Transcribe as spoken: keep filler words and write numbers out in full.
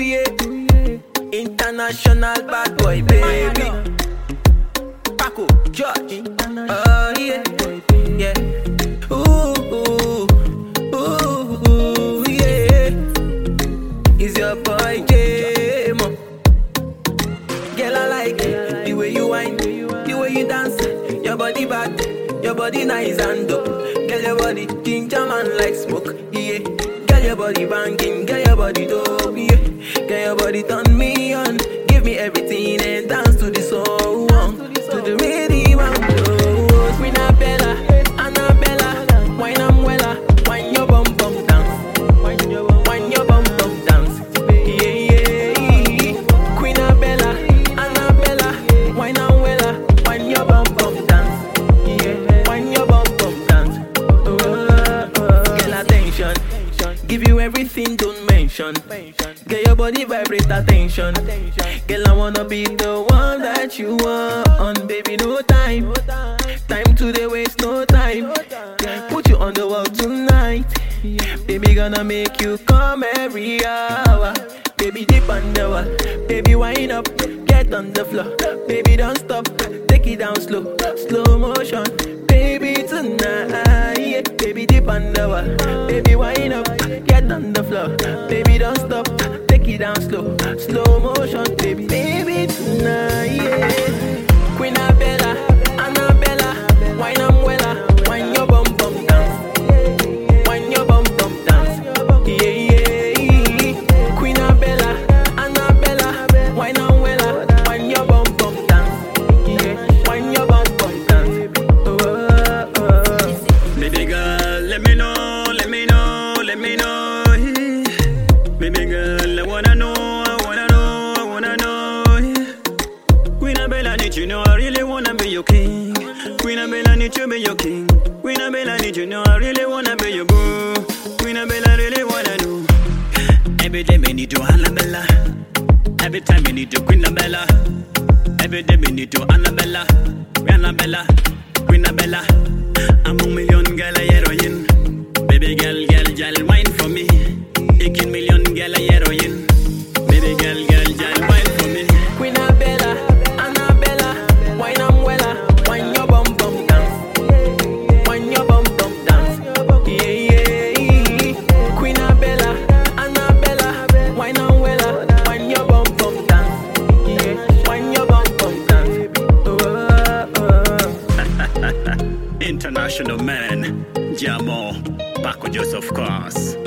yeah. International bad boy, baby. Paco, George. Oh, yeah. Yeah. Ooh, ooh, ooh, yeah. Is your boy J-Mo. Girl, I like it. The way you whine, the way you dance. Your body bad, your body nice and dope. Girl, your body ginger man like smoke, yeah. Girl, your body banging, girl, your body dope, yeah. Girl, your body turn me on. Give me everything and dance to the song, to the rhythm and flow. Queen Abella, Annabella, wine and wella, wine your bum bum dance, wine your bum bum dance, yeah yeah. Queen Abella, Annabella, wine and wella, wine your bum bum dance, yeah, wine your bum bum dance. Oh, oh, oh. Girl, attention, give you everything, don't mention. Get your body vibrate attention. Girl, I wanna be the one that you want, baby. No time, time to the waste, no time. Put you on the wall tonight, baby. Gonna make you come every hour. Baby, dip on the wall, baby, wind up, get on the floor, baby, don't stop, take it down slow, slow motion, baby, tonight, yeah. Baby, dip on the wall, baby, wind up, get on the floor, baby, don't stop, take it down slow, slow motion, baby, baby, tonight, yeah. Queen Abella, Annabella, wine and wella, wine your bum bum dance, wine your bum bum dance, yeah, yeah. Queen Abella, Annabella, wine and wella, wine your bum bum dance, yeah, wine your bum bum dance. Oh, oh, oh. Baby girl, let me know, let me know, let me know. Baby girl, I wanna know, I wanna know, I wanna know. Queen Abella, need you know I really wanna be your king. Queen Abella, need you be your king. Queen Abella, need you know I really wanna be your boo. Queen Abella, really wanna know. Every day me need you, Annabella. Every time me need you, Queen Abella. Every day me need you, Annabella. Annabella, Queen Abella. I'm a million girl a heroine. Baby girl, girl, girl, wine for me. Eighteen million girl a heroine. Baby girl, girl, girl, wine for me. Queen Abella, Annabella, wine and wella, wine your bum bum dance, wine your bum bum dance, yeah yeah. Queen Abella, Annabella, wine and wella, wine your bum bum dance, yeah, wine your bum bum dance. Oh, oh, oh. International man, Jamo, Paco Joseph, of course.